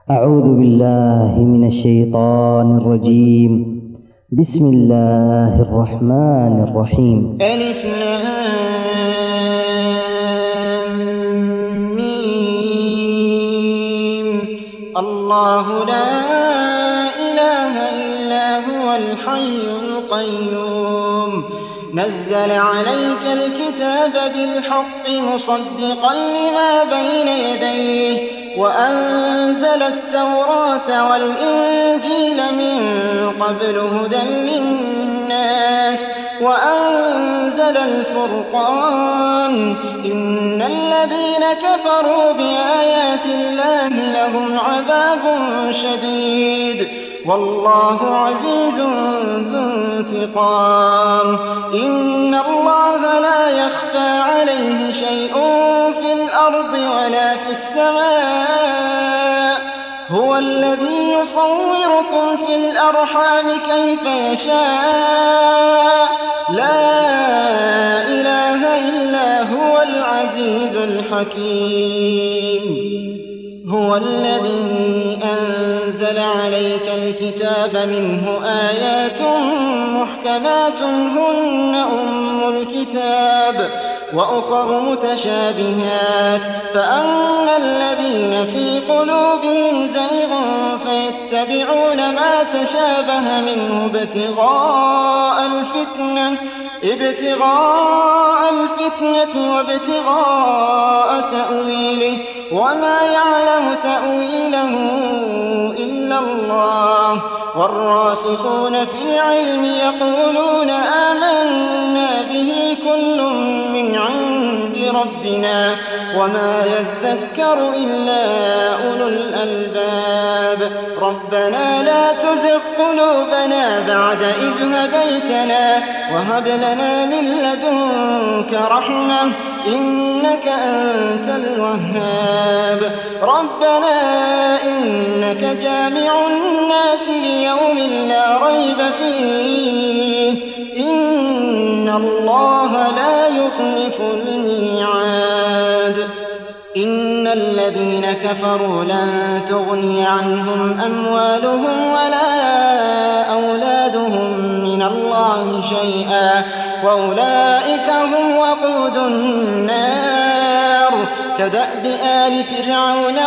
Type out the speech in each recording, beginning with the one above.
أعوذ بالله من الشيطان الرجيم. بسم الله الرحمن الرحيم. ألف لام ميم. الله لا إله إلا هو الحي القيوم نزل عليك الكتاب بالحق مصدقا لما بين يديه وأنزل التوراة والإنجيل من قبل هدى للناس وأنزل الفرقان إن الذين كفروا بآيات الله لهم عذاب شديد والله عزيز ذو انتقام. إن الله لا يخفى عليه شيء في الأرض ولا في السماء هو الذي يصوركم في الأرحام كيف يشاء لا إله إلا هو العزيز الحكيم. هو الذي أنزل عليك الكتاب منه آيات محكمات هن أم الكتاب وأخر متشابهات فأما الذين في قلوبهم زيغ فيتبعون ما تشابه منه ابتغاء الفتنة وابتغاء تأويله وما يعلم تأويله إلا الله والراسخون في العلم يقولون آمنا به كل من عند ربنا وما يذكر إلا أولو الألباب. ربنا لا تزغ قلوبنا بعد إذ هديتنا وهب لنا من لدنك رحمة إنك أنت الوهاب. ربنا إنك جامع الناس ليوم لا ريب فيه إن الله لا يخلف الميعاد. إن الذين كفروا لن تغني عنهم أموالهم ولا أولادهم من الله شيئا وأولئك هم وقود النار كدأب آل فرعون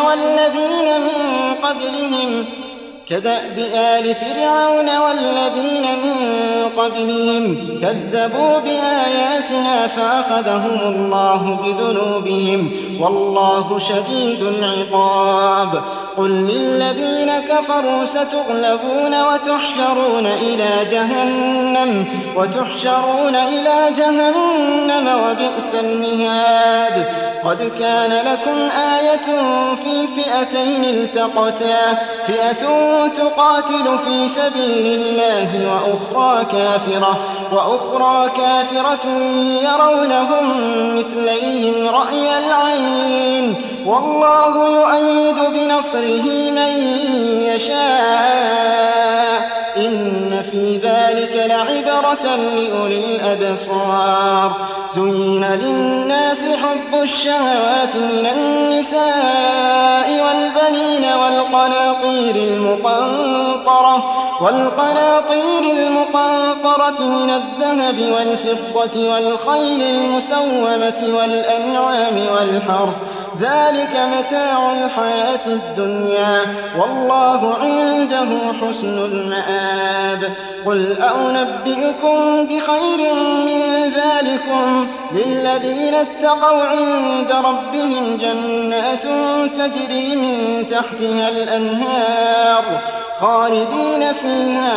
والذين من قبلهم كذبوا بآياتنا فأخذهم الله بذنوبهم والله شديد العقاب. قل للذين كفروا ستغلبون وتحشرون إلى جهنم وبئس المهاد. قد كان لكم آية في فئتين التقتا فئة تقاتل في سبيل الله وأخرى كافرة يرونهم مثليهم رأي العين والله يؤيد بنصره من يشاء إن في ذلك لعبرة لأولي الأبصار. زين للناس حب الشهوات من النساء والبنين والقناطير المقنطرة من الذهب والفضة والخيل المسومة والأنعام والحرث ذلك متاع الحياة الدنيا والله عنده حسن المآب. قل أنبئكم بخير من ذلكم للذين اتقوا عند ربهم جنات تجري من تحتها الأنهار خالدين فيها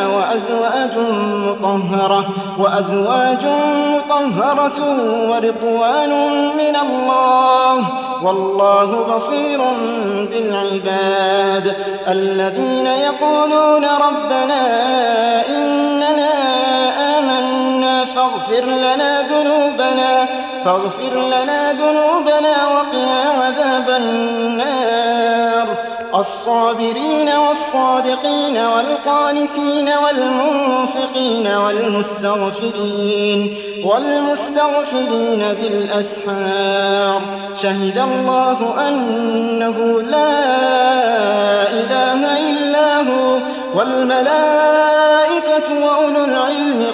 وأزواج مطهرة ورضوان من الله والله بصير بالعباد. الذين يقولون ربنا إننا آمنا فاغفر لنا ذنوبنا وقنا عذاب النار. الصابرين والصادقين والقانتين والمنفقين والمستغفرين بالأسحار. شهد الله أنه لا إله والملائكة وأولو العلم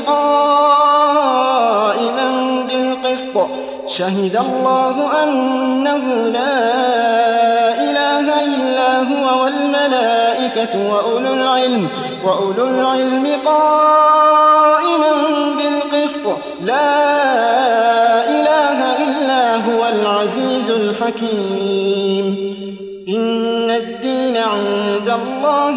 قائما بالقسط شهد الله أنه لا إله إلا هو والملائكة وأولو العلم قائما بالقسط لا إله إلا هو العزيز الحكيم إن الدين عند الله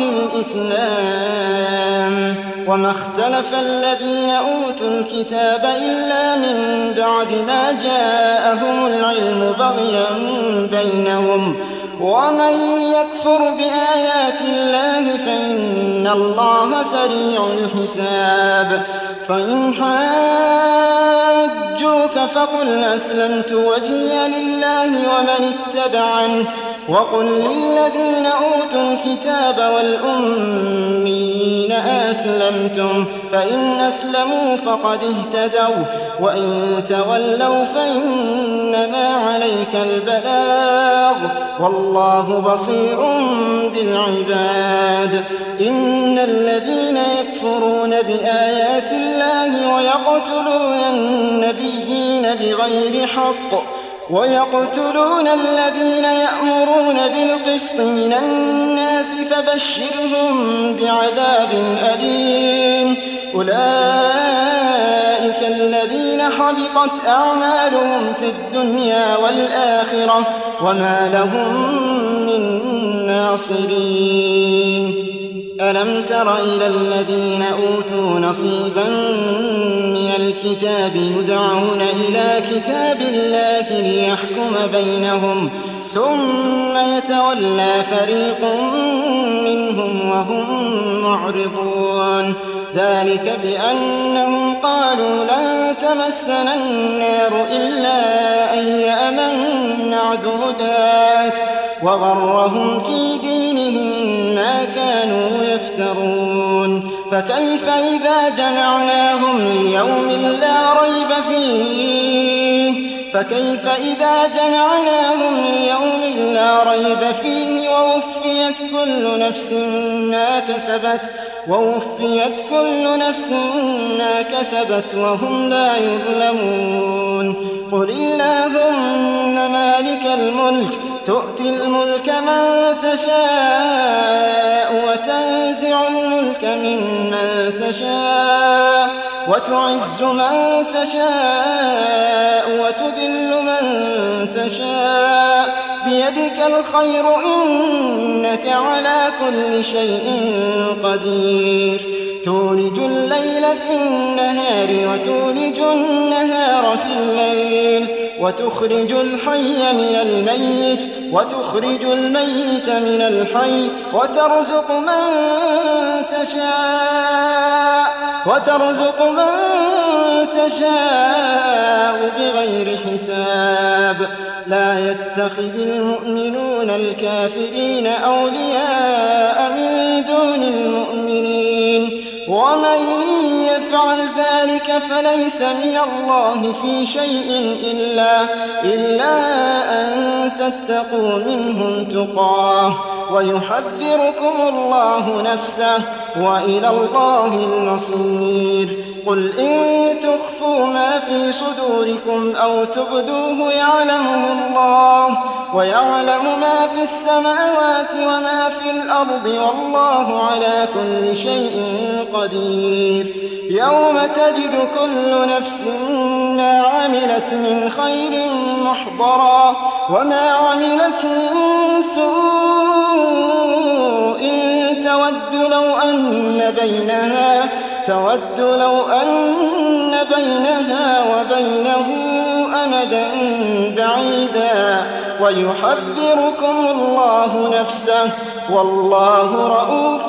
الإسلام وما اختلف الذين أوتوا الكتاب إلا من بعد ما جاءهم العلم بغيا بينهم ومن يكفر بآيات الله فإن الله سريع الحساب فإن حاجوك فقل أسلمت وجهي لله ومن اتبعني وقل للذين أوتوا الكتاب والأمين أسلمتم فإن أسلموا فقد اهتدوا وإن تولوا فإنما عليك البلاغ والله بصير بالعباد إن الذين يكفرون بآيات الله ويقتلون النبيين بغير حق ويقتلون الذين يأمرون بالقسط من الناس فبشرهم بعذاب أليم أولئك الذين حبطت أعمالهم في الدنيا والآخرة وما لهم من ناصرين ألم تر إلى الذين أوتوا نصيبا من الكتاب يدعون إلى كتاب الله ليحكم بينهم ثم يتولى فريق منهم وهم معرضون ذلك بأنهم قالوا لن تمسنا النار إلا أياما معدودات وغرهم في دينهم ما كانوا يفترون فكيف إذا جمعناهم ليوم لا ريب فيه ووفيت كل نفس ما كسبت وهم لا يظلمون قل اللهم مالك الملك تؤتي الملك من تشاء وتنزع الملك ممن تشاء وتعز من تشاء وتذل من تشاء بيدك الخير إنك على كل شيء قدير تولج الليل في النهار وتولج النهار في الليل وتخرج الحي من الميت وتخرج الميت من الحي وترزق من تشاء بغير حساب لا يتخذ المؤمنون الكافرين أولياء من دون المؤمنين ومن يفعل ذلك فليس من الله في شيء إلا أن تتقوا منهم تقاه ويحذركم الله نفسه وإلى الله المصير قل إن تخفوا ما في صدوركم أو تبدوه يعلمه الله ويعلم ما في السماوات وما في الأرض والله على كل شيء قدير يوم تجد كل نفس ما عملت من خير محضرا وما عملت من سوء تود لو أن بينها وبينه أمدا بعيدا ويحذركم الله نفسه والله رءوف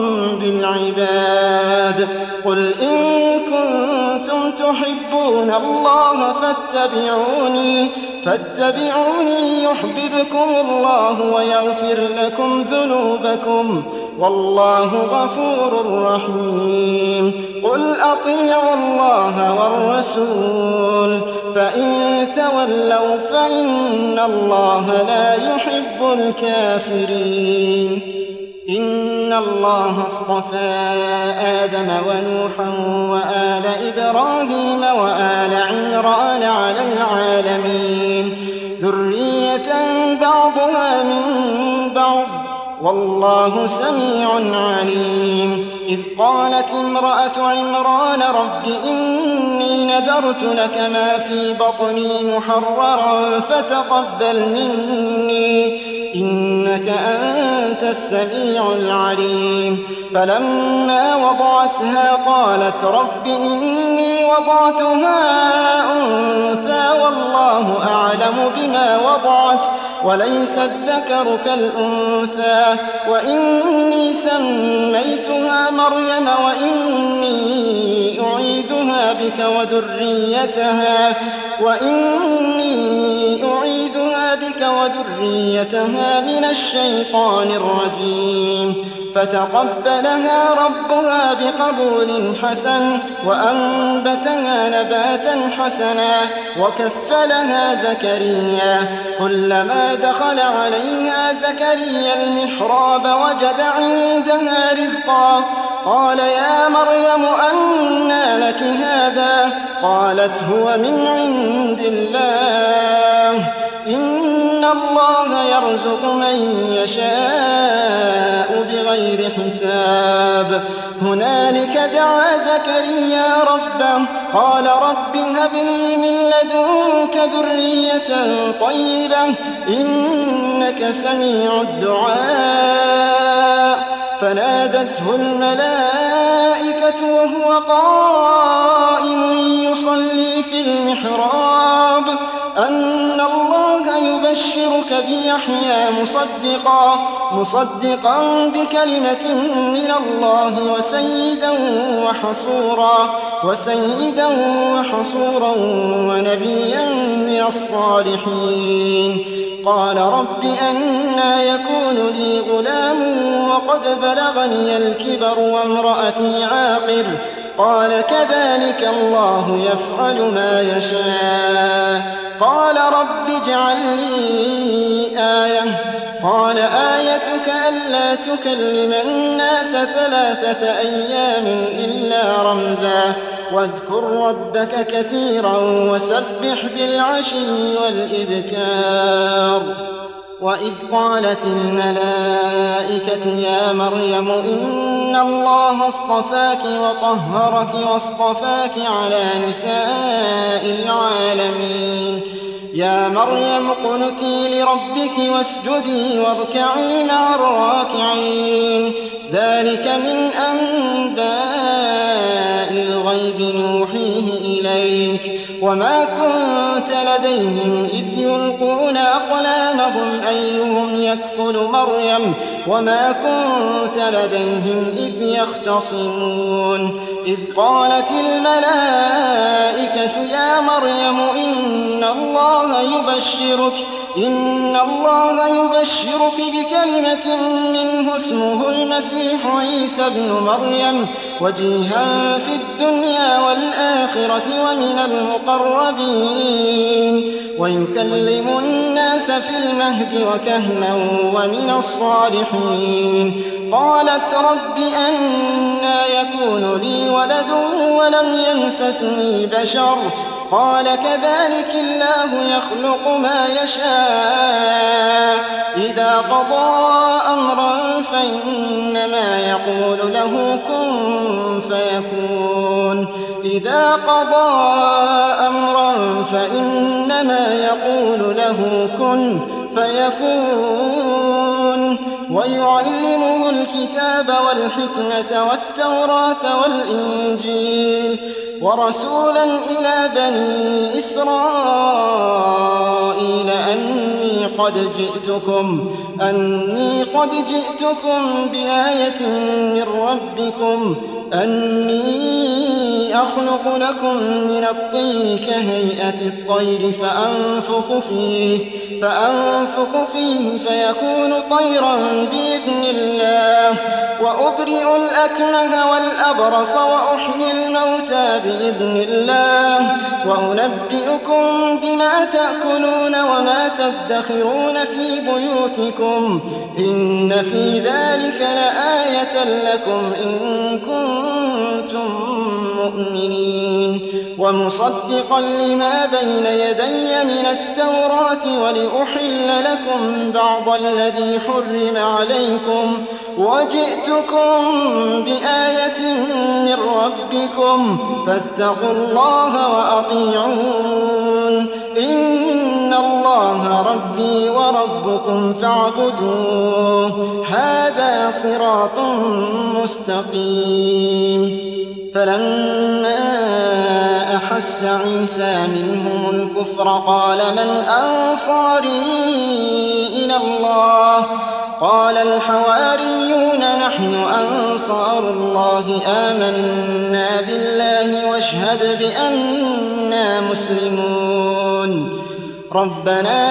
بالعباد قل إن كنتم تحبون الله فاتبعوني يحببكم الله ويغفر لكم ذنوبكم والله غفور رحيم قل أطيعوا الله والرسول فإن تولوا فإن الله لا يحب الكافرين إن الله اصطفى آدم ونوحا وآل إبراهيم وآل عمران على العالمين ذرية بعضها من بعض والله سميع عليم. إذ قالت امرأة عمران رب إني نذرت لك ما في بطني محررا فتقبل مني إنك أنت السميع العليم. فلما وضعتها قالت رب إني وضعتها أنثى والله أعلم بما وضعت وليس الذكر كالأنثى وإني سميتها مريم وإني أعيذها بك وذريتها من الشيطان الرجيم. فتقبلها ربها بقبول حسن وأنبتها نباتا حسنا وكفلها زكريا. كلما دخل عليها زكريا المحراب وجد عندها رزقا قال يا مريم أنى لك هذا قالت هو من عند الله إن الله يرزق من يشاء بغير حساب. هنالك دعا زكريا ربه قال رب هب لي من لدنك ذرية طيبة إنك سميع الدعاء. فنادته الملائكة وهو قائم يصلي في المحراب أن الله يبشرك بيحيى مصدقا بكلمة من الله وسيدا وحصورا ونبيا من الصالحين. قال رب أنى يكون لي غلام وقد بلغني الكبر وامرأتي عاقر قال كذلك الله يفعل ما يشاء. قال رب اجعل لي آية قال آيتك ألا تكلم الناس 3 أيام إلا رمزا واذكر ربك كثيرا وسبح بالعشي والإبكار. وإذ قالت الملائكة يا مريم إن الله اصطفاك وطهرك واصطفاك على نساء العالمين. يا مريم اقنتي لربك واسجدي واركعي مع الراكعين. ذلك من أنباء الغيب نوحيه إليك وما كنت لديهم إذ يلقون أقلامهم أيهم يكفل مريم وما كنت لديهم إذ يختصمون. إذ قالت الملائكة يا مريم إن الله يبشرك بكلمة منه اسمه المسيح عيسى ابن مريم وجيها في الدنيا والآخرة ومن المقربين ويكلم الناس في المهد وكهلا ومن الصالحين. قالت رب أنى يكون لي ولد ولم يمسسني بشر قال كذلك الله يخلق ما يشاء إذا قضى أمرا فإنما يقول له كن فيكون. إذا قضى أمرا فإنما يقول له كن فيكون. ويعلمه الكتاب والحكمة والتوراة والإنجيل ورسولا إلى بني إسرائيل أني قد جئتكم بآية من ربكم أني أخلق لكم من الطين كهيئة الطير فأنفخ فيه فيكون طيرا بإذن الله وأبرئ الأكمه والأبرص وأحيي الموتى بإذن الله وأنبئكم بما تأكلون وما تدخرون في بيوتكم إن في ذلك لآية آية لكم إن كنتم مؤمنين ومصدقا لما بين يدي من التوراة ولأحل لكم بعض الذي حرم عليكم وجئتكم بآية من ربكم فاتقوا الله وأطيعون إن الله ربي وربكم فاعبدوه هذا صراط مستقيم. فلما أحس عيسى منهم الكفر قال من أنصاري إلى الله قال الحواريون نحن أنصار الله آمنا بالله واشهد بأننا مسلمون ربنا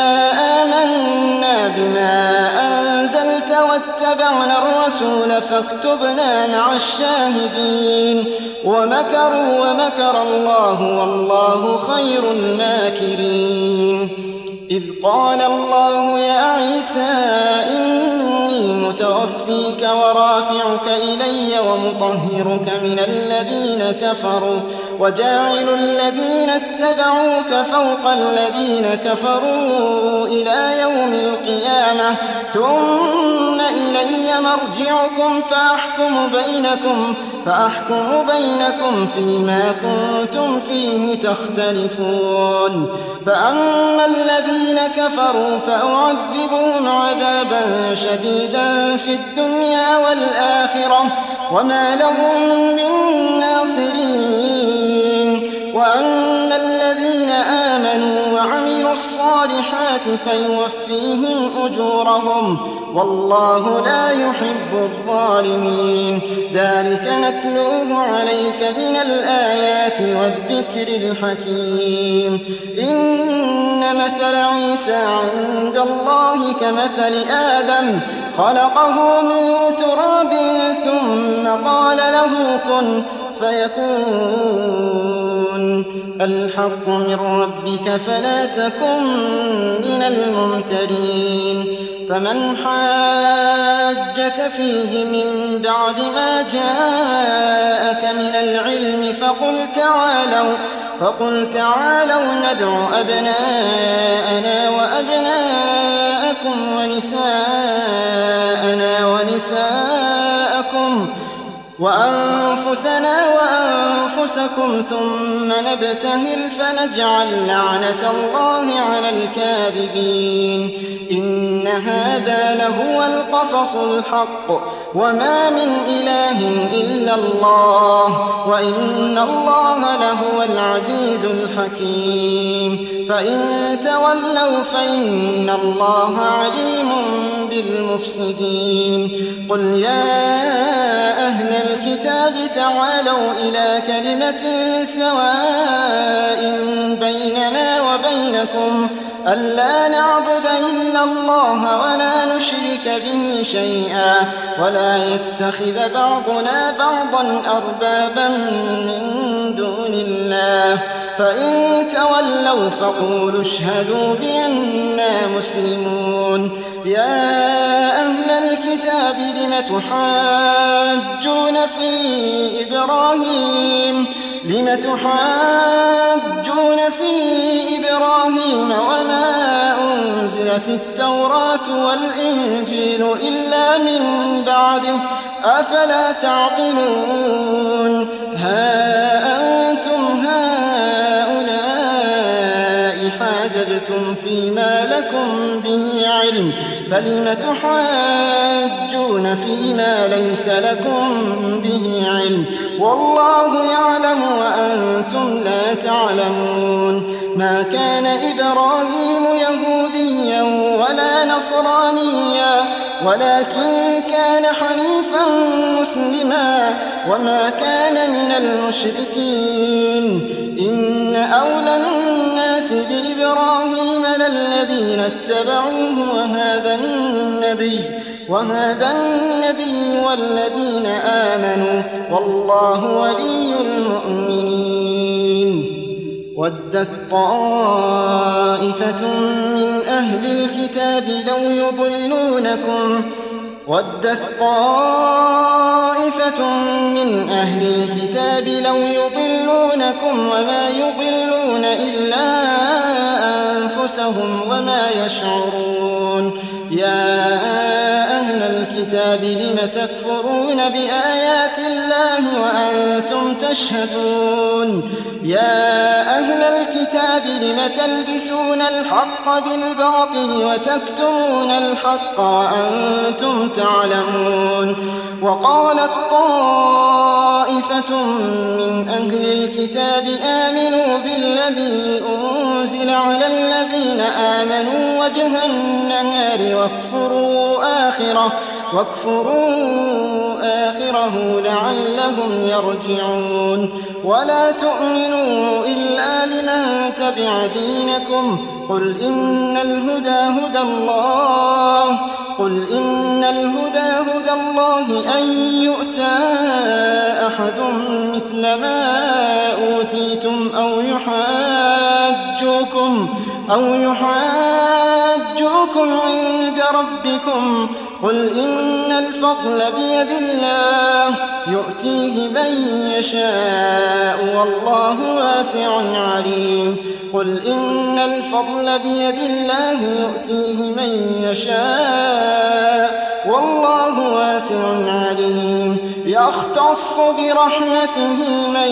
آمنا بما أنزلت واتبعنا الرسول فاكتبنا مع الشاهدين ومكروا ومكر الله والله خير الماكرين. إذ قال الله يا عيسى إني متوفيك ورافعك إلي ومطهرك من الذين كفروا وجاعل الذين اتبعوك فوق الذين كفروا إلى يوم القيامة ثم إلي مرجعكم فأحكم بينكم فيما كنتم فيه تختلفون. فأما الذين كفروا فأعذبهم عذابا شديدا في الدنيا والآخرة وما لهم من ناصرين. وأما الذين آمنوا وعملوا الصالحات فيوفيهم أجورهم والله لا يحب الظالمين. ذلك نتلوه عليك من الآيات والذكر الحكيم. إن مثل عيسى عند الله كمثل آدم خلقه من تراب ثم قال له كن فيكون. الحق من ربك فلا تكن من الممترين. فمن حاجك فيه من بعد ما جاءك من العلم فقل تعالوا ندع أبناءنا وأبناءكم ونساءنا ونساءكم وأنفسنا وأنفسكم ثم نبتهل فنجعل لعنة الله على الكاذبين. إن هذا لهو القصص الحق وما من إله إلا الله وإن الله لهو العزيز الحكيم. فإن تولوا فإن الله عليم بالمفسدين. قل يا أهل الكتاب تعالوا إلى كلمة سواء بيننا وبينكم ألا نعبد إلا الله ولا نشرك به شيئا ولا يتخذ بعضنا بعضا أربابا من دون الله. فإن تولوا فقولوا اشهدوا بأننا مسلمون. يا أهل الكتاب لم تحاجون في إبراهيم وما أنزلت التوراة والإنجيل إلا من بعده أفلا تعقلون. ها أنتم هؤلاء حاججتم فيما لكم به علم فلم تحاجون فيما ليس لكم به علم والله يعلم وأنتم لا تعلمون. ما كان إبراهيم يهوديا ولا نصرانيا ولكن كان حنيفا مسلما وما كان من المشركين. إن أولى الناس بإبراهيم للذين اتبعوه وهذا النبي والذين آمنوا والله ولي المؤمنين. ودت طائفة من أهل الكتاب لو ودت طائفة من أهل الكتاب لو يضلونكم وما يضلون إلا أنفسهم وما يشعرون. يا أهل الكتاب لم تكفرون بآيات الله وأنتم تشهدون. يا أهل الكتاب لم تلبسون الحق بالباطل وتكتمون الحق وأنتم تعلمون. وقالت طائفة من أهل الكتاب آمنوا بالذي أنزل على الذين آمنوا وجه النهار واكفروا آخره لعلهم يرجعون. ولا تؤمنوا إلا لمن تبع دينكم. قل إن الهدى هدى الله أن يؤتى أحد مثل ما أوتيتم أو يحاجوكم عند ربكم. قل إن الفضل بيد الله يؤتيه من يشاء والله واسع عليم. قل إن الفضل بيد الله يؤتيه من يشاء والله واسع عليم. يختص برحمته من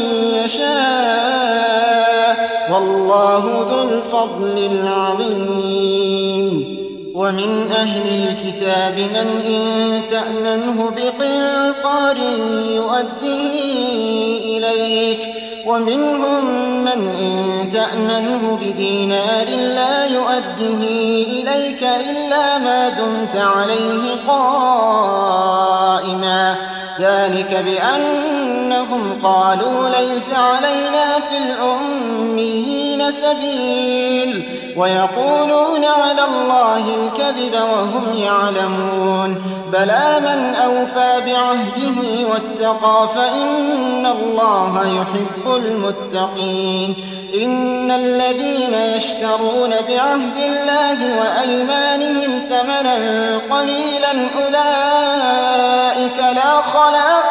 يشاء والله ذو الفضل العظيم. ومن أهل الكتاب من إن تأمنه بقنطار يؤديه إليك ومنهم من إن تأمنه بدينار لا يؤديه إليك إلا ما دمت عليه قائما. ذلك بأنهم قالوا ليس علينا في الأميين سبيل ويقولون على الله الكذب وهم يعلمون. بلى من أوفى بعهده واتقى فإن الله يحب المتقين. إن الذين يشترون بعهد الله وأيمانهم ثمنا قليلا أولئك لا خلاق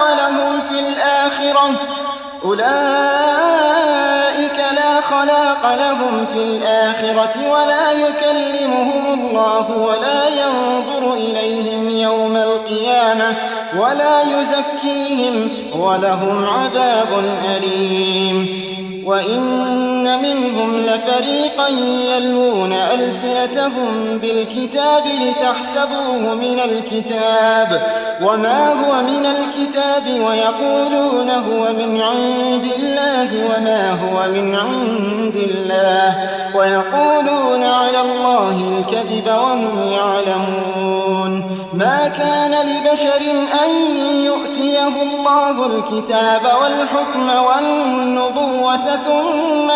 لهم في الآخرة ولا يكلمهم الله ولا ينظر إليهم يوم القيامة ولا يزكيهم ولهم عذاب أليم. وإن منهم لفريقا يلوون ألسنتهم بالكتاب لتحسبوه من الكتاب وما هو من الكتاب ويقولون هو من عند الله وما هو من عند الله ويقولون على الله الكذب وهم يعلمون. ما كان لبشر أن يؤتيه الله الكتاب والحكم والنبوة ثم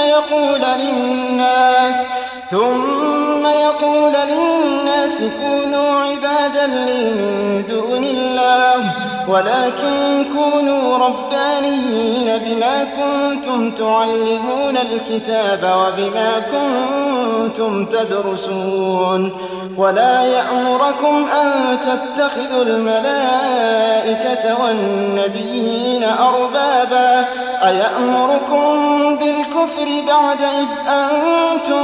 يقول للناس كونوا عبادا لي من دون الله ولكن كونوا ربانيين بما كنتم تعلمون الكتاب وبما كنتم تدرسون. ولا يأمركم أن تتخذوا الملائكة والنبيين أربابا أيأمركم بالكفر بعد إذ أنتم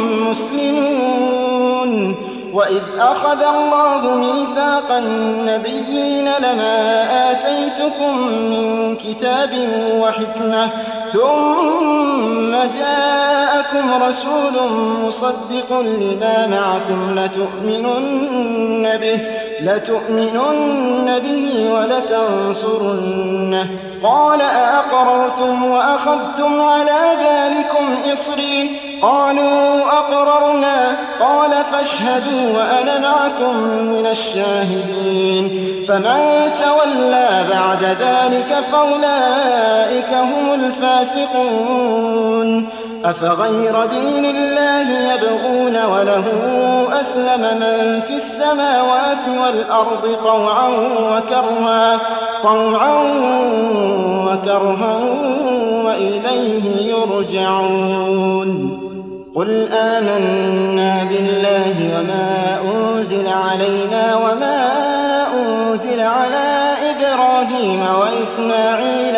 مسلمون. وإذ أخذ الله ميثاق النبيين لما آتيتكم من كتاب وحكمة ثم جاءكم رسول مصدق لما معكم لتؤمنن به ولتنصرنه قال أأقررتم وأخذتم على ذلكم إصري قالوا أقررنا قال فاشهدوا وأنا معكم من الشاهدين. فمن تولى بعد ذلك فأولئك هم الفاسقون. أفغير دين الله يبغون وله أسلم من في السماوات والأرض طوعا وكرها وإليه يرجعون. قل آمنا بالله وما أنزل علينا وما أنزل على إبراهيم وإسماعيل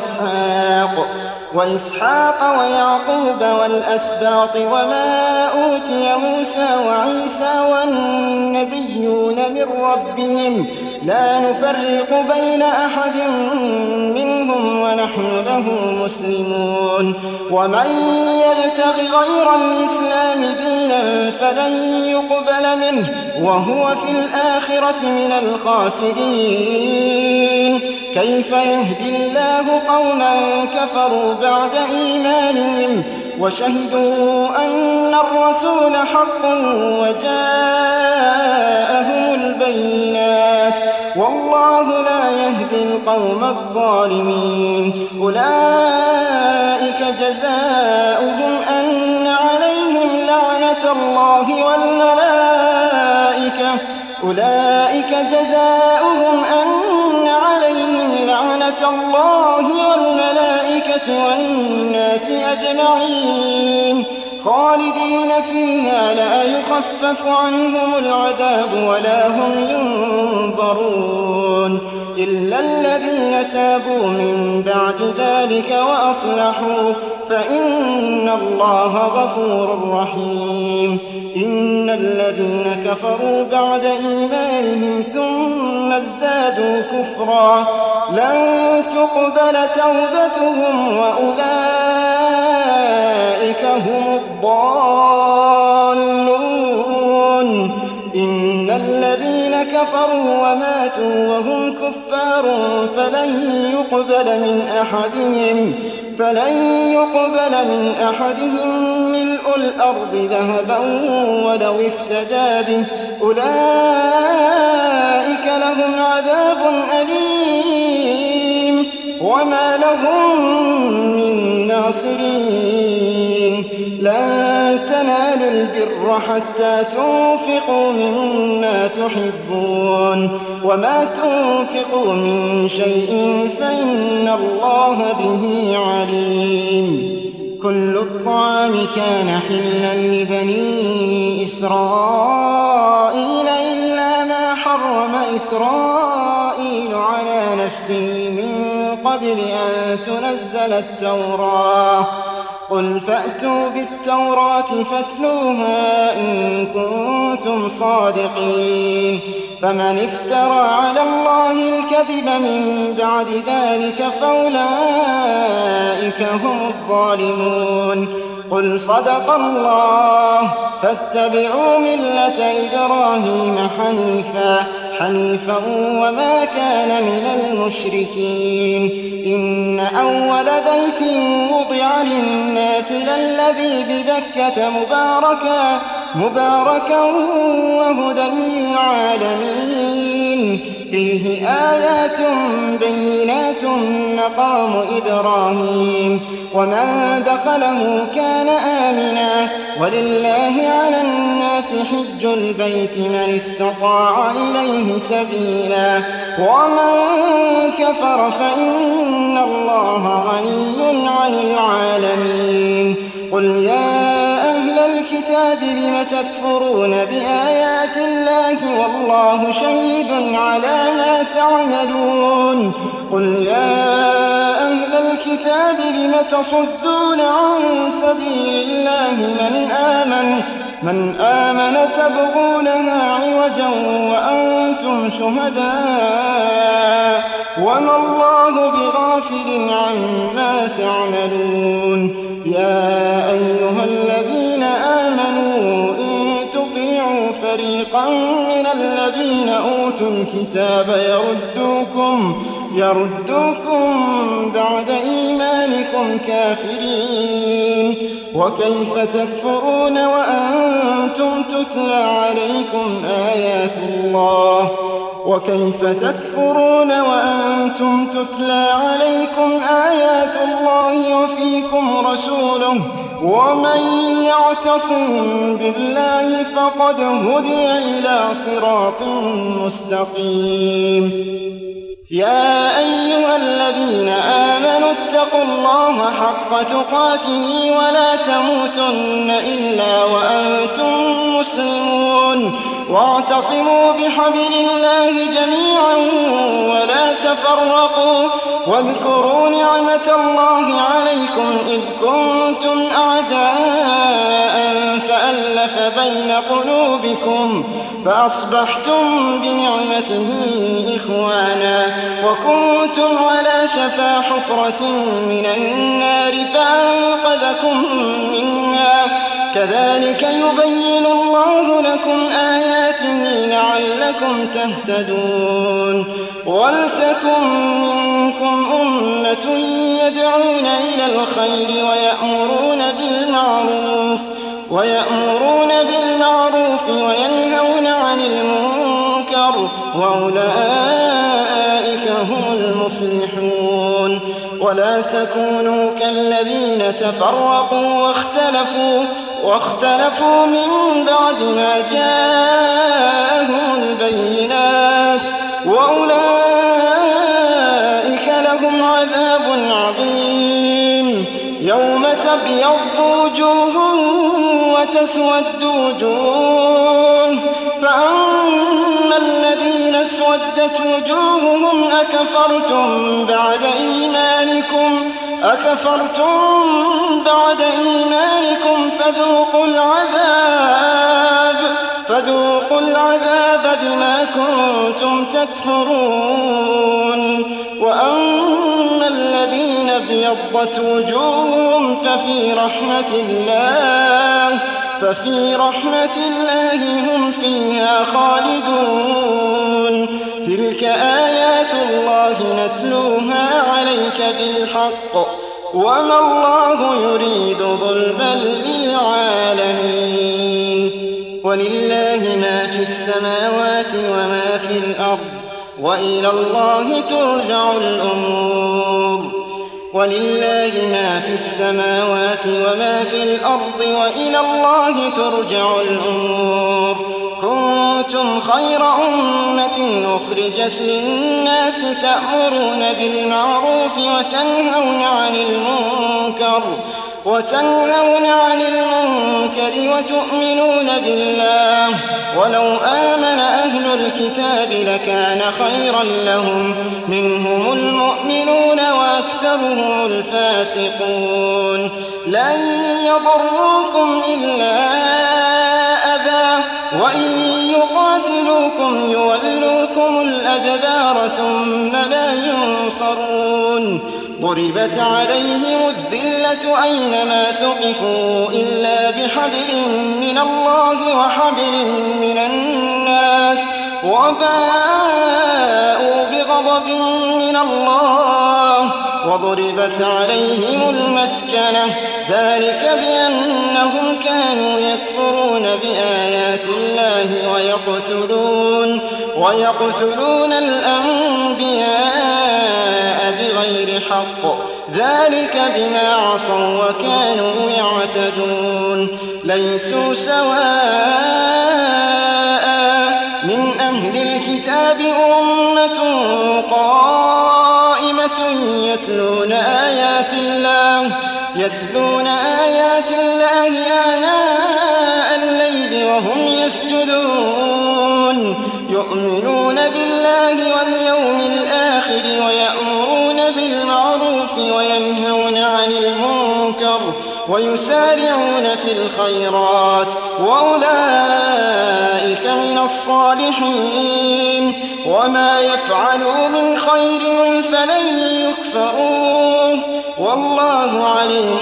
وإسحاق ويعقوب والأسباط وما أوتي موسى وعيسى والنبيون من ربهم لا نفرق بين أحد منهم ونحن له مسلمون ومن يبتغ غير الإسلام دينا فلن يقبل منه وهو في الآخرة من الخاسرين كيف يهدي الله قوما كفروا بعد إيمانهم وشهدوا أن الرسول حق وجاءهم البينات والله لا يهدي القوم الظالمين أولئك جزاؤهم أن عليهم لعنة الله والملائكة والناس أجمعين خالدين فيها لا يخفف عنهم العذاب ولا هم ينظرون إلا الذين تابوا من بعد ذلك وأصلحوا فإن الله غفور رحيم إن الذين كفروا بعد إيمانهم ثم ازدادوا كفرا لن تقبل توبتهم وأولئك هم الضالون إن الذين كفروا وماتوا وهم كفار فلن يقبل من أحدهم ملء الأرض ذهبا ولو افتدى به أولئك لهم عذاب أليم وما لهم من ناصرين لن تنالوا البر حتى تنفقوا مما تحبون وما تنفقوا من شيء فإن الله به عليم كل الطعام كان حلا لبني إسرائيل إلا ما حرم إسرائيل على نفسه من قبل أن تنزل التوراة قل فأتوا بالتوراة فاتلوها إن كنتم صادقين فمن افترى على الله الكذب من بعد ذلك فأولئك هم الظالمون قل صدق الله فاتبعوا ملة إبراهيم حنيفا وما كان من المشركين إن أول بيت وضع للناس للذي ببكة مباركا وهدى للعالمين فيه آيات بينات مقام إبراهيم ومن دخله كان آمنا ولله على الناس حج البيت من استطاع إليه سبيلا ومن كفر فإن الله غني عن العالمين قل يا أهل الكتاب لم تكفرون بآيات الله والله شهيد على ما تعملون قل يا أهل الكتاب لم تصدون عن سبيل الله من آمن تبغونها عوجا وأنتم شهداء وما الله بغافل عما تعملون يا أيها الذين آمنوا إن تطيعوا فريقا من الذين أوتوا الكتاب يردوكم بعد إيمانكم كافرين وكيف تكفرون وأنتم تتلى عليكم آيات الله وفيكم رسوله ومن يعتصم بالله فقد هدي إلى صراط مستقيم يا أيها الذين آمنوا فاتقوا الله حق تقاته ولا تموتن إلا وأنتم مسلمون واعتصموا بحبل الله جميعا ولا تفرقوا واذكروا نعمة الله عليكم إذ كنتم أعداء فألف بين قلوبكم فأصبحتم بنعمته إخوانا وكنتم على شفا حفرة من النار فأنقذكم منها كذلك يبين الله لكم آياته لعلكم تهتدون ولتكن منكم أمة يدعون إلى الخير ويأمرون بالمعروف وينهون عن المنكر وأولئك هم المفلحون ولا تكونوا كالذين تفرقوا واختلفوا من بعد ما جاءهم البينات وأولئك لهم عذاب عظيم يوم تبيض وجوه وتسود وجوه فأما الذين اسودت وجوههم أكفرتم بعد إيمانكم فذوقوا العذاب بما كنتم تكفرون وأما الذين ابيضت وجوههم ففي رحمة الله هم فيها خالدون تلك آيات الله نتلوها عليك بالحق وما الله يريد ظلما للعالمين ولله ما في السماوات وما في الأرض وإلى الله ترجع الأمور ولله ما في السماوات وما في الأرض وإلى الله ترجع الأمور كنتم خير أمة أخرجت للناس تأمرون بالمعروف وتنهون عن المنكر وتؤمنون بالله ولو آمن أهل الكتاب لكان خيرا لهم منهم المؤمنون وأكثرهم الفاسقون لن يضروكم إلا أذى وإن يقاتلوكم يولوكم الأدبار ثم لا ينصرون ضربت عليهم الذلة أينما ثقفوا إلا بحبل من الله وحبل من الناس وباءوا بغضب من الله وضربت عليهم المسكنة ذلك بأنهم كانوا يكفرون بآيات الله ويقتلون الأنبياء بغير حق ذلك بما عصوا وكانوا يعتدون ليسوا سواء من أهل الكتاب أمة قائمة يتلون آيات الله آناء الليل وهم يسجدون يؤمنون بالله واليوم الآخر ويأمرون بالمعروف وينهون عن المنكر ويسارعون في الخيرات وأولئك من الصالحين وما يفعلوا من خير فلن يكفروه والله عليم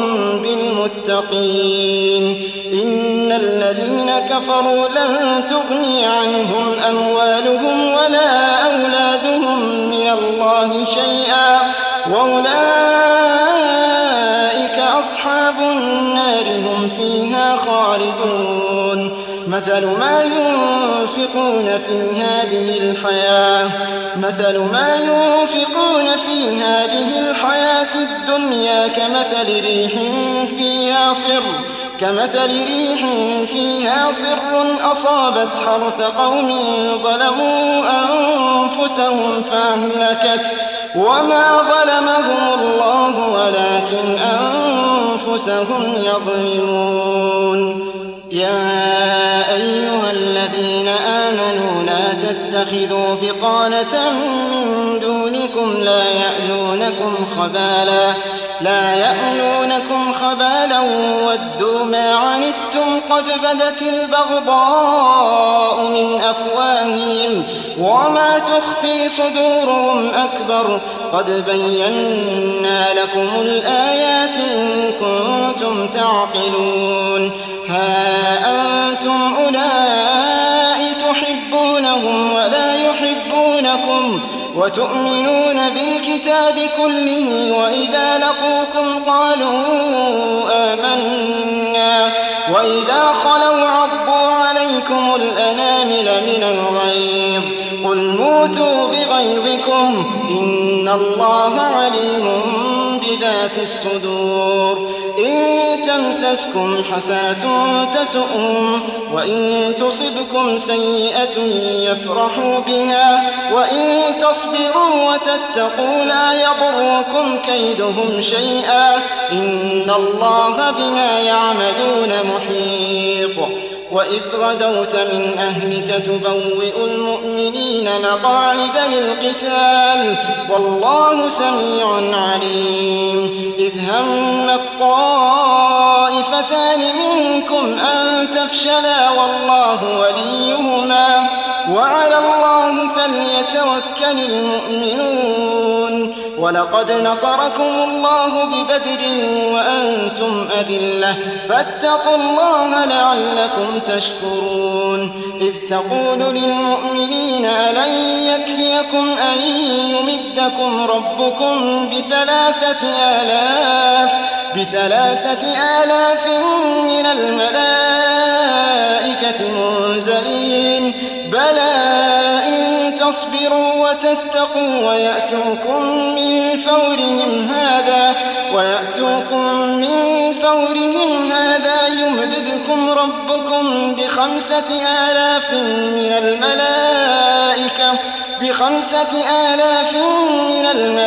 بالمتقين إن الذين كفروا لن تغني عنهم أموالهم ولا أولادهم من الله شيئا وأولئك أصحاب النار هم فيها خالدون مثل ما ينفقون في هذه الحياة الدنيا كمثل ريح فيها صر أصابت حرث قوم ظلموا أنفسهم وما ظلمهم الله ولكن أنفسهم يظلمون. يا أيها الذين آمنوا لا تتخذوا بطانة من دونكم لا يألونكم خبالا ودوا ما عنتم قد بدت البغضاء من أفواههم وما تخفي صدورهم أكبر قد بينا لكم الآيات إن كنتم تعقلون. ها أنتم أولئك تحبونهم ولا يحبونكم وتؤمنون بالكتاب كله وإذا لقوكم قالوا آمنا وإذا خلوا عضوا عليكم الأنامل من الغيظ قل موتوا بغيظكم إن الله عليم بذات الصدور. إن تمسسكم حسنة تسؤهم وإن تصبكم سيئة يفرحوا بها وإن تصبروا وتتقوا لا يضركم كيدهم شيئا إن الله بما يعملون محيط. وإذ غدوت من أهلك تبوئ المؤمنين مقاعد للقتال والله سميع عليم. إذ هم الطائفتان منكم أن تفشلا والله وليهما وعلى الله فليتوكل المؤمنون. ولقد نصركم الله ببدر وأنتم أذلة فاتقوا الله لعلكم تشكرون. إذ تقول للمؤمنين ألن يكفيكم أن يمدكم ربكم بثلاثة آلاف من الملائكة منزلين بلى إن تصبروا وتتقوا ويأتوكم من فورهم هذا يمددكم ربكم ب5,000 من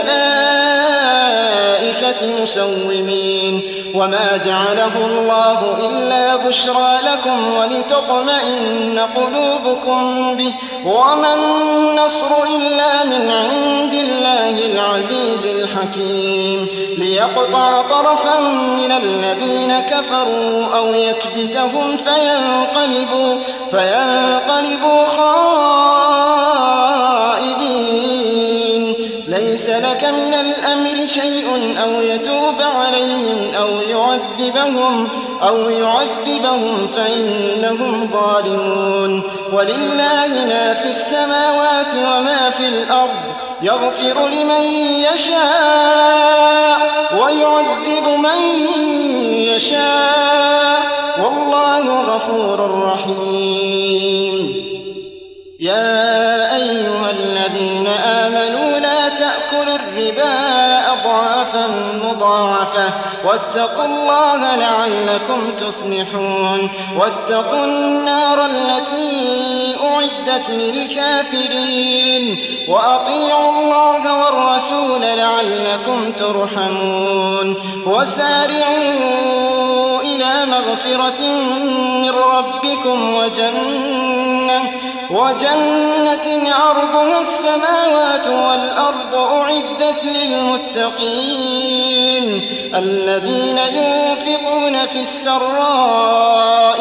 الملائكة مسومين. وما جعله الله إلا بشرى لكم ولتطمئن قلوبكم به وما النصر إلا من عند الله العزيز الحكيم. ليقطع طرفا من الذين كفروا أو يكبتهم فينقلبوا خائبين. ليس لك من الأمر شيء أو يتوب عليهم أو يعذبهم فإنهم ظالمون. ولله ما في السماوات وما في الأرض يغفر لمن يشاء ويعذب من يشاء والله غفور رحيم. يا أيها الذين آمنوا لا تأكلوا الربا أضعافا مضاعفة واتقوا الله لعلكم تفلحون. واتقوا النار التي أعدت للكافرين وأطيعوا الله والرسول لعلكم ترحمون. وسارعوا إلى مغفرة من ربكم وجنة عرضها السماوات والأرض أعدت للمتقين الذين ينفقون في السراء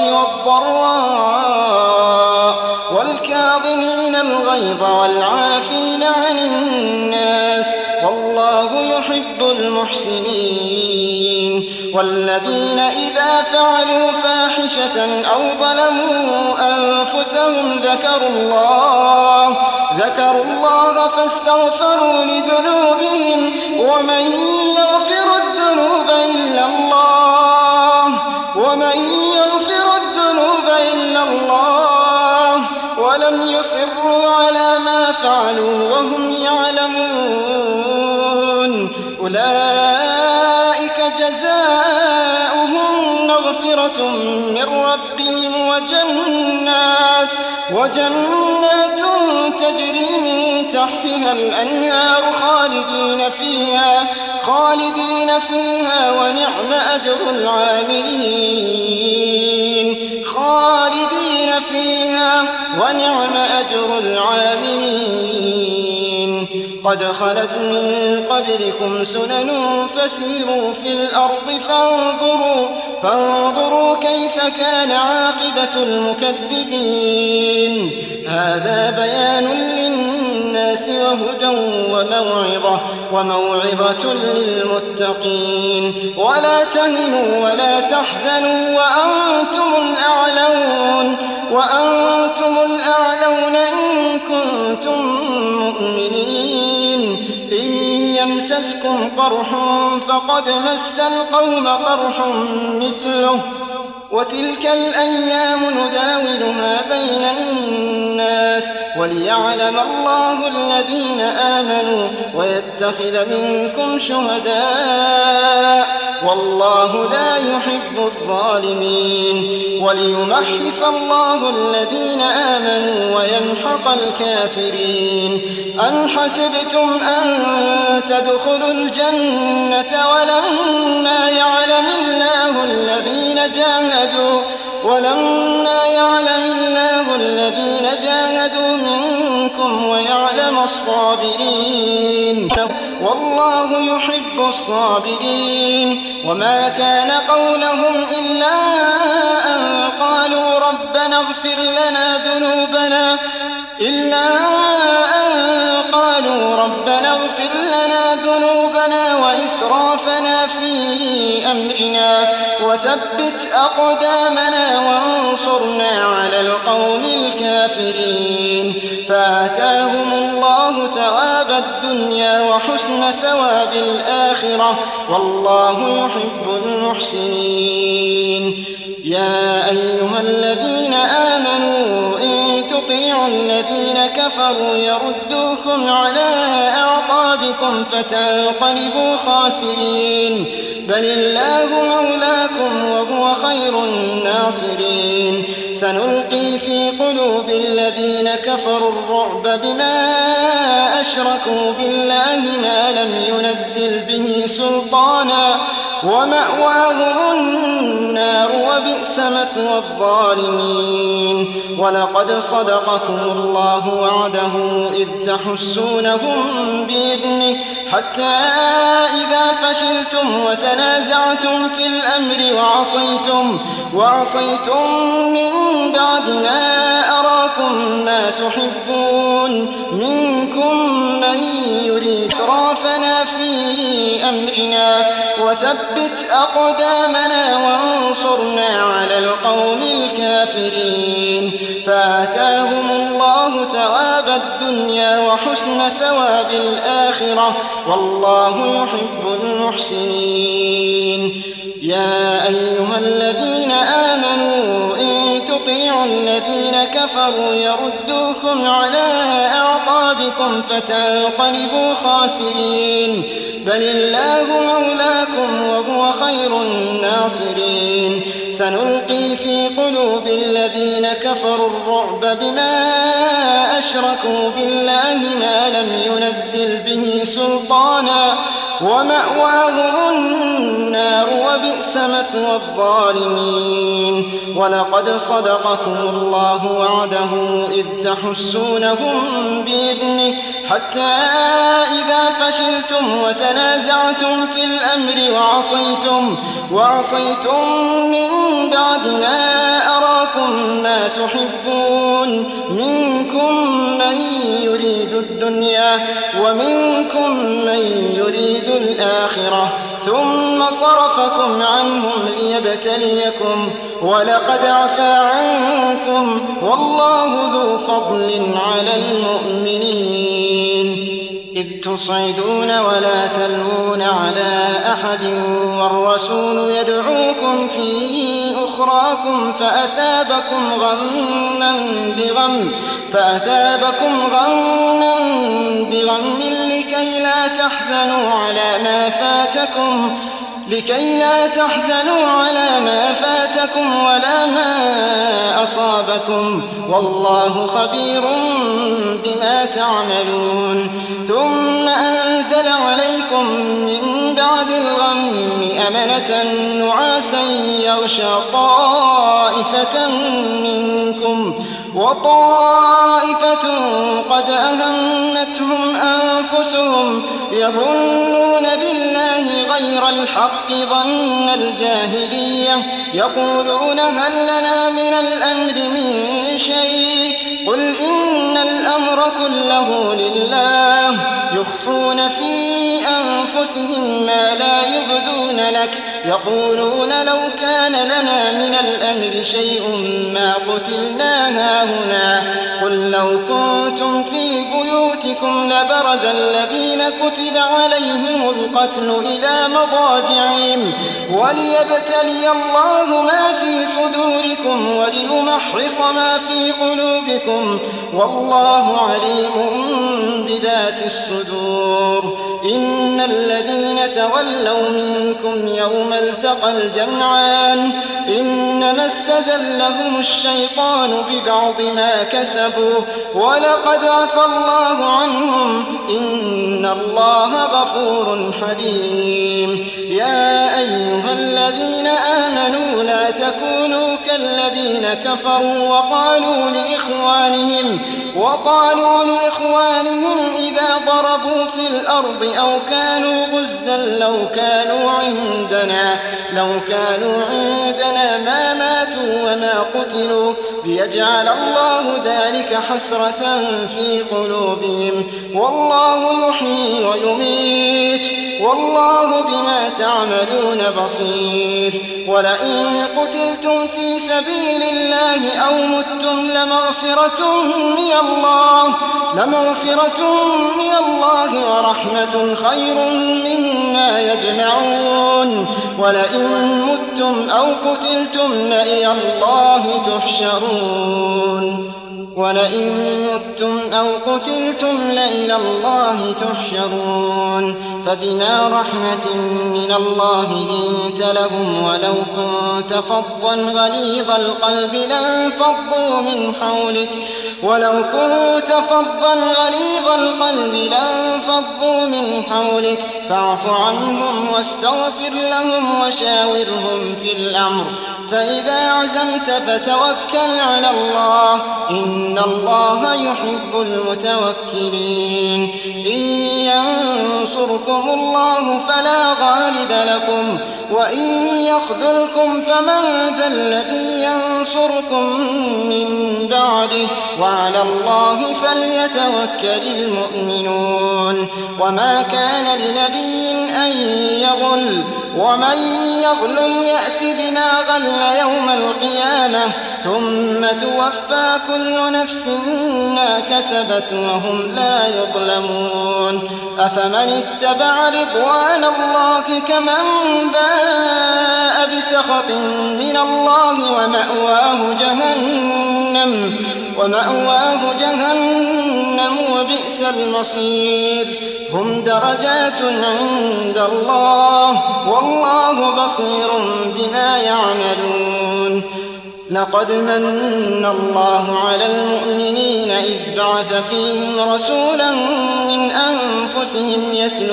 والضراء والكاظمين الغيظ والعافين عن الناس والله يحب المحسنين. والذين إذا فعلوا فاحشة أو ظلموا أنفسهم ذكروا الله فاستغفروا لذنوبهم ومن يغفر الذنوب إلا الله ولم يصروا على ما فعلوا وهم يعلمون. أولئك جزاؤهم مغفرة مغفرة من ربهم وجنات تجري من تحتها الأنهار خالدين فيها ونعم أجر العاملين قد خلت من قبلكم سنن فسيروا في الأرض فانظروا كيف كان عاقبة المكذبين هذا بيان للناس وهدى وموعظة للمتقين ولا تهنوا ولا تحزنوا وأنتم الأعلون إن كنتم مؤمنين إن يمسسكم قرح فقد مس القوم قرح مثله وتلك الأيام نداولها بين الناس وليعلم الله الذين آمنوا ويتخذ منكم شهداء والله لا يحب الظالمين وليمحص الله الذين آمنوا ويمحق الكافرين أم حسبتم أن تدخلوا الجنة ولما يعلم الله الذين جاهدوا منكم ويعلم الصابرين والله يحب الصابرين وما كان قولهم إلا أن قالوا ربنا اغفر لنا ذنوبنا وإسرافنا في أمرنا وثبت أقدامنا وانصرنا على القوم الكافرين فآتاهم الله ثواب الدنيا وحسن ثواب الآخرة والله يحب المحسنين يا أيها الذين آمنوا إن تطيعوا الذين كفروا يردوكم على أعقابكم فتنقلبوا خاسرين بل الله مولاكم وهو خير الناصرين سنلقي في قلوب الذين كفروا الرعب بما أشركوا بالله ما لم ينزل به سلطانا ومأواهم النار وبئس مثوى الظالمين ولقد صدقكم الله وعده إذ تحسونهم بإذنه حتى إذا فشلتم وتنازعتم في الأمر وعصيتم من بعد ما أراكم ما تحبون منكم من يريد إسرافنا في أمرنا وثبت أقدامنا وانصرنا على القوم الكافرين فآتاهم الله ثواب الدنيا وحسن ثواب الآخرة والله يحب المحسنين يا أيها الذين آمنوا إن تطيعوا الذين كفروا يردوكم على أعقابكم فتنقلبوا خاسرين بل الله مولاكم وهو خير الناصرين سنلقي في قلوب الذين كفروا الرعب بما أشركوا بالله ما لم ينزل به سلطانا ومأواهم النار وبئس مثوى الظالمين ولقد صدقكم الله وعده إذ تحسونهم بإذنه حتى إذا فشلتم وتنازعتم في الأمر وعصيتم من بعد ما أراكم ما تحبون منكم من يريد الدنيا ومنكم من يريد الآخرة ثم صرفكم عنهم ليبتليكم ولقد عفا عنكم والله ذو فضل على المؤمنين إذ تصعدون ولا تلوون على أحد والرسول يدعوكم في أخراكم فأثابكم غما بغم لكي لا تحزنوا على ما فاتكم لكي لا تحزنوا على ما فاتكم ولا ما أصابكم والله خبير بما تعملون ثم أنزل عليكم من بعد الغم أمنة نعاسا يغشى طائفة منكم وطائفة قد أهمتهم أنفسهم يظنون بالله غير الحق ظن الجاهلية يقولون هل لنا من الأمر من شيء قل إن الأمر كله لله يخفون في أنفسهم ما لا يبدون لك يقولون لو كان لنا من الأمر شيء ما قتلنا هاهنا قل لو كنتم في بيوتكم لبرز الذين كتب عليهم القتل إلى مضاجعهم وليبتلي الله ما في صدوركم وليمحص ما في قلوبكم والله عليم بذات الصدور إن الذين تولوا منكم يوم التقى الجمعان إنما استزلهم الشيطان ببعض ما كسبوا ولقد عفى الله عنهم إن الله غفور حليم يا أيها الذين آمنوا لا تكونوا كالذين كفروا وقالوا لإخوانهم إذا ضربوا في الأرض أو كانوا غزا لو كانوا عندنا ما ماتوا وما قتلوا ليجعل الله ذلك حسرة في قلوبهم والله يحيي ويميت والله بما تعملون بصير ولئن قتلتم في سبيل الله أو متم لمغفرة من الله ورحمة خير مما يجمعون ولئن متم أو قتلتم لإلى الله تحشرون فبما رحمة من الله لنت لهم ولو كنت فظا غليظ القلب لانفضوا من حولك فاعف عنهم واستغفر لهم وشاورهم في الأمر فإذا عزمت فتوكل على الله إن الله يحب المتوكلين إن ينصركم الله فلا غالب لكم وإن يخذلكم فمن ذا الذي ينصركم من بعده وعلى الله فليتوكل المؤمنون وما كان لنبي أن يغل ومن يغل يأت بما غل يوم القيامة ثم توفى كل نفس ما كسبت وهم لا يظلمون أفمن اتبع رضوان الله كمن باء بسخط من الله ومأواه جهنم وبئس المصير هم درجات عند الله والله بصير بما يعملون لقد من الله على المؤمنين إذ بعث فيهم رسولا من أنفسهم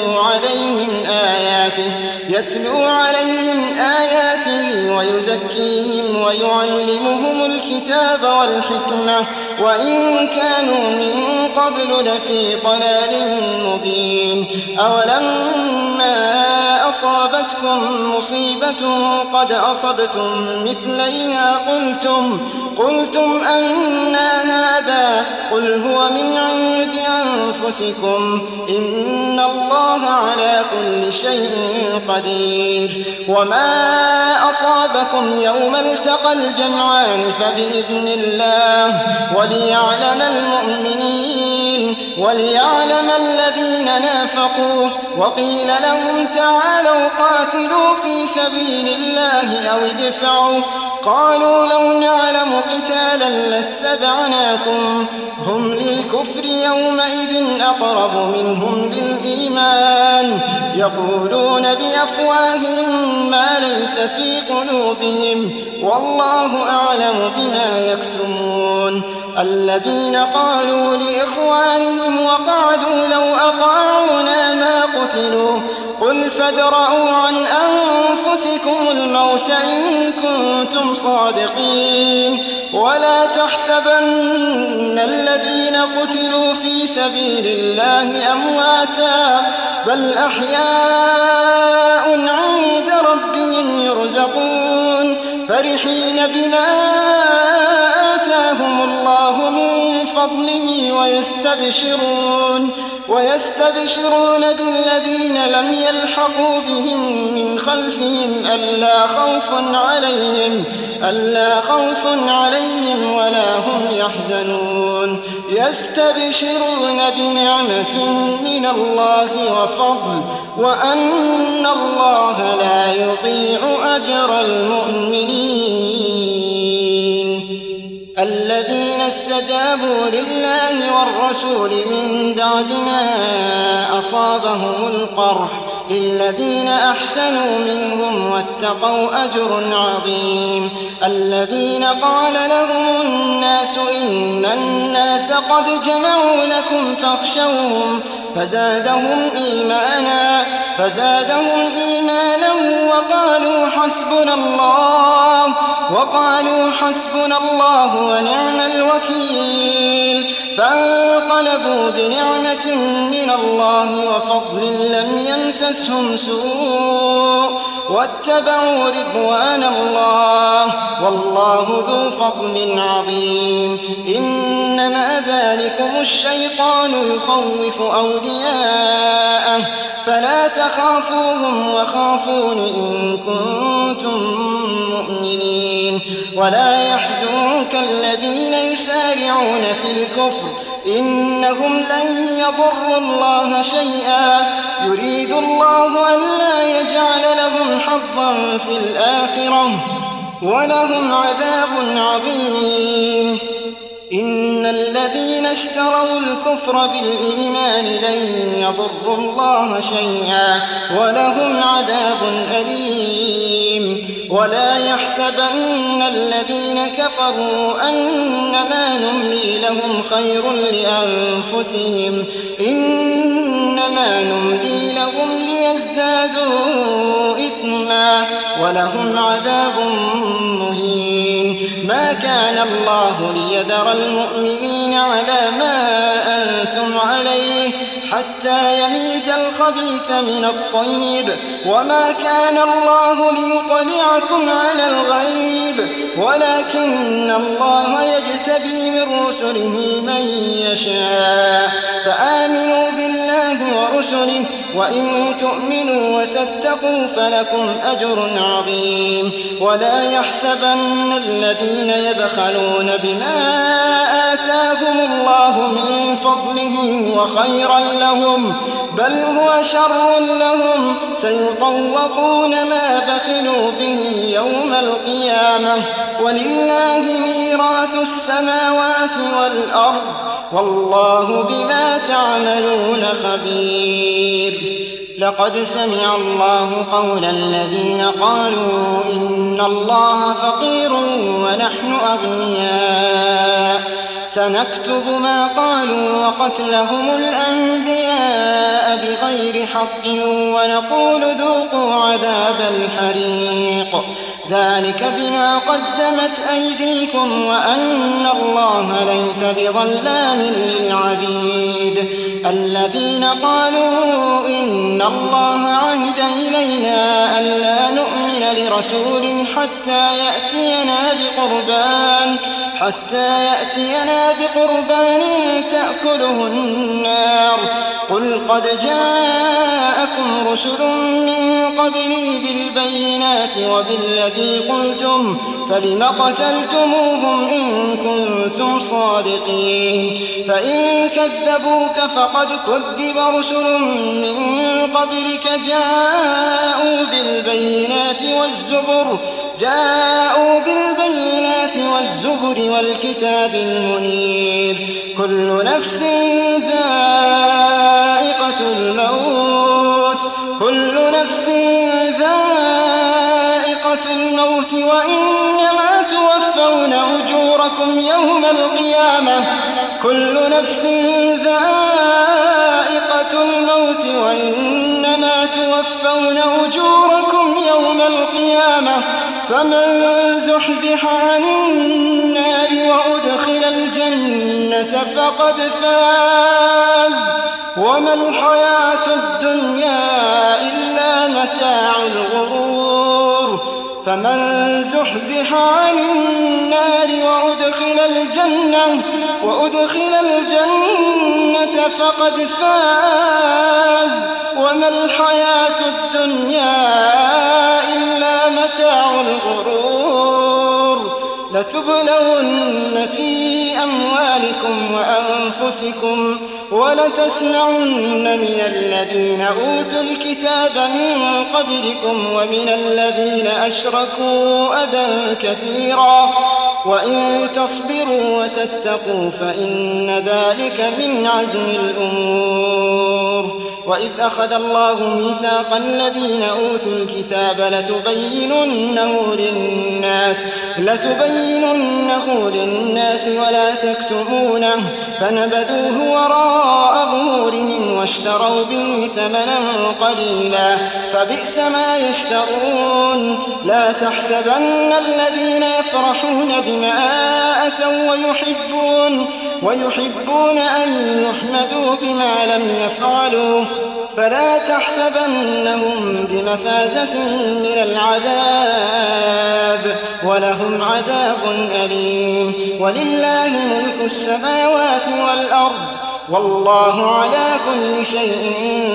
يتلو عليهم آياته ويزكيهم ويعلمهم الكتاب والحكمة وإن كانوا من قبل لفي ضلال مبين أولما أصابتكم مصيبة قد أصبتم مثليها قلتم أنى هذا قل هو من عند أنفسكم إن الله على كل شيء قدير وما أصابكم يوم التقى الجمعان فبإذن الله وليعلم الذين نافقوا وقيل لهم تعالوا قاتلوا في سبيل الله أو ادفعوا قالوا لو نعلم قتالا لاتبعناكم هم للكفر يومئذ أقرب منهم للإيمان يقولون بأفواههم ما ليس في قلوبهم والله أعلم بما يكتمون. الذين قالوا لإخوانهم وقعدوا لو أطاعونا ما قتلوا قل فادرءوا عن أنفسكم الموت إن كنتم صادقين ولا تحسبن الذين قتلوا في سبيل الله أمواتا بل أحياء عند ربهم يرزقون فرحين بما آتاهم الله من فضله ويستبشرون بالذين لم يلحقوا بهم من خلفهم ألا خوف عليهم ولا هم يحزنون يستبشرون بنعمة من الله وفضل وأن الله لا يضيع أجر المؤمنين. الذين استجابوا لله والرسول من بعد ما أصابهم القرح للذين أحسنوا منهم واتقوا أجر عظيم. الذين قال لهم الناس إن الناس قد جمعوا لكم فاخشوهم فزادهم إيمانا وقالوا حسبنا الله ونعم الوكيل. فانقلبوا بنعمة من الله وفضل لم يمسسهم سوء واتبعوا رضوان الله والله ذو فضل عظيم. إنما ذلكم الشيطان يخوف أولياءه فلا تخافوهم وخافون إن كنتم مؤمنين. ولا يحزنك الذين يسارعون في الكفر إنهم لن يضروا الله شيئا يريد الله ألا يجعل لهم حظا في الآخرة ولهم عذاب عظيم. إن الذين اشتروا الكفر بالإيمان لن يضروا الله شيئا ولهم عذاب أليم. ولا يحسبن الذين كفروا أنما نملي لهم خير لأنفسهم إنما نملي لهم ليزدادوا إثما ولهم عذاب مهين. ما كان الله ليذر المؤمنين على ما أنتم عليه حتى يميز الخبيث من الطيب وما كان الله ليطلعكم على الغيب ولكن الله يجتبي من رسله من يشاء. فآمنوا بالله ورسله وإن تؤمنوا وتتقوا فلكم أجر عظيم. ولا يحسبن الذين يبخلون بما آتاهم الله من فضله وخيرا لهم بل هو شر لهم سيطوقون ما بخلوا به يوم القيامة ولله ميراث السماوات والأرض والله بما تعملون خبير. لقد سمع الله قول الذين قالوا إن الله فقير ونحن أغنياء سنكتب ما قالوا وقتلهم الأنبياء بغير حق ونقول ذوقوا عذاب الحريق ذلك بما قدمت أيديكم وأن الله ليس بظلام للعبيد. الذين قالوا إن الله عهد إلينا ألا نؤمن لرسول حتى يأتينا بقربان تأكله النار قل قد جاءكم رسل من قبلي بالبينات وبالذي قلتم فلم قتلتموهم إن كنتم صادقين. فإن كذبوك فقد كذب رسل من قبلك جاءوا بالبينات والزبر والكتاب المنير. كل نفس ذائقة الموت كل نفس ذائقة الموت وإنما توفون أجوركم يوم القيامة كل نفس ذائقة الموت وإنما توفون أجوركم يوم القيامة فمن زحزح عن النار وأدخل الجنة فقد فاز وما الحياة الدنيا إلا متاع الغرور فمن زحزح عن النار وأدخل الجنة فقد فاز وما الحياة الدنيا إلا متاع الغرور لتبلون في أموالكم وأنفسكم ولتسمعن من الذين أوتوا الكتاب من قبلكم ومن الذين أشركوا أذى كثيرا وإن تصبروا وتتقوا فإن ذلك من عزم الأمور وإذ أخذ الله ميثاق الذين أوتوا الكتاب لتبيننه للناس ولا تكتمونه فنبذوه وراء ظهورهم واشتروا به ثمنا قليلا فبئس ما يشترون لا تحسبن الذين يفرحون بما أتوا ويحبون أن يحمدوا بما لم يفعلوا فلا تحسبنهم بمفازة من العذاب ولهم عذاب أليم ولله ملك السماوات والأرض والله على كل شيء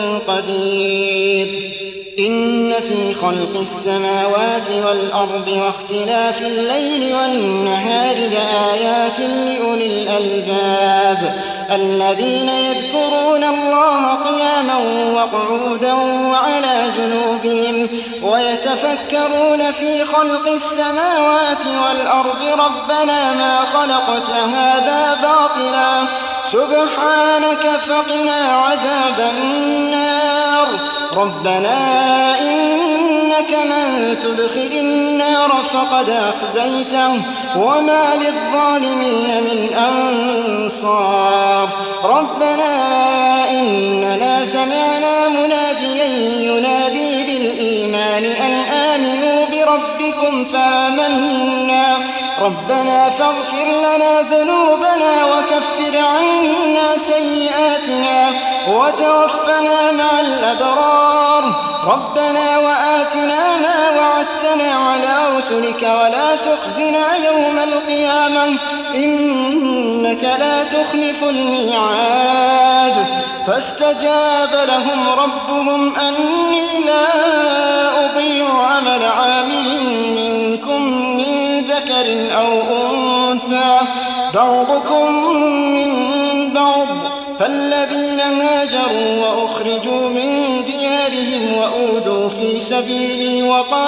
قدير إن في خلق السماوات والأرض واختلاف الليل والنهار لآيات لأولي الألباب الذين يذكرون الله قياما وقعودا وعلى جنوبهم ويتفكرون في خلق السماوات والأرض ربنا ما خلقت هذا باطلا سبحانك فقنا عذاب النار ربنا إنك من تدخل النار فقد أخزيته وما للظالمين من أنصار ربنا إننا سمعنا مناديا ينادي للإيمان أن آمنوا بربكم فآمنا ربنا فاغفر لنا ذنوبنا وكفر عنا سيئاتنا وتوفنا مع الأبرار ربنا وآتنا ما وعدتنا على رسلك ولا تخزنا يوم القيامة إنك لا تخلف الميعاد فاستجاب لهم ربهم أني لا أضيع عمل عامل منكم من ذكر أو أنثى بعضكم من بعض فالذين هاجروا وأخرجوا من ديارهم وأوذوا في سبيلي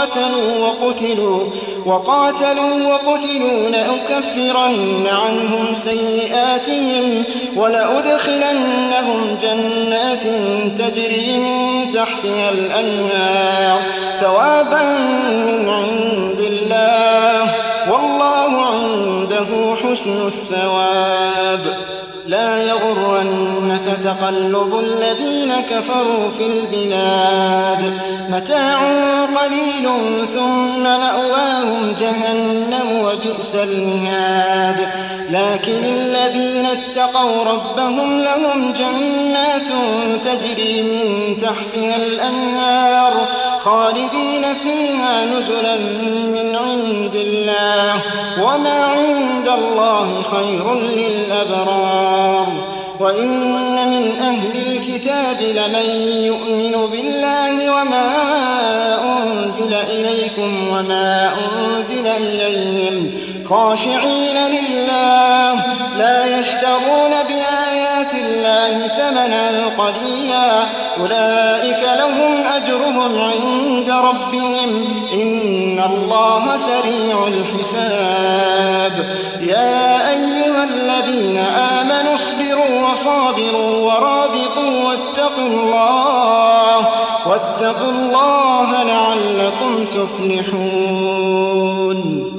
وقاتلوا وقتلوا لأكفرن عنهم سيئاتهم ولأدخلنهم جنات تجري من تحتها الأنهار ثوابا من عند الله والله عنده حسن الثواب لا يغرنك تقلب الذين كفروا في البلاد متاع قليل ثم مأواهم جهنم وبئس المهاد لكن الذين اتقوا ربهم لهم جنات تجري من تحتها الأنهار خالدين فيها نزلا من عند الله وما عند الله خير للأبرار وإن من أهل الكتاب لمن يؤمن بالله وما أنزل إليكم وما أنزل إليهم خاشعين لله لا يشترون بآيات الله ثمنا قليلا أولئك لهم أجرهم عند ربهم إن الله سريع الحساب يا أيها الذين آمنوا اصبروا وصابروا ورابطوا واتقوا الله لعلكم تفلحون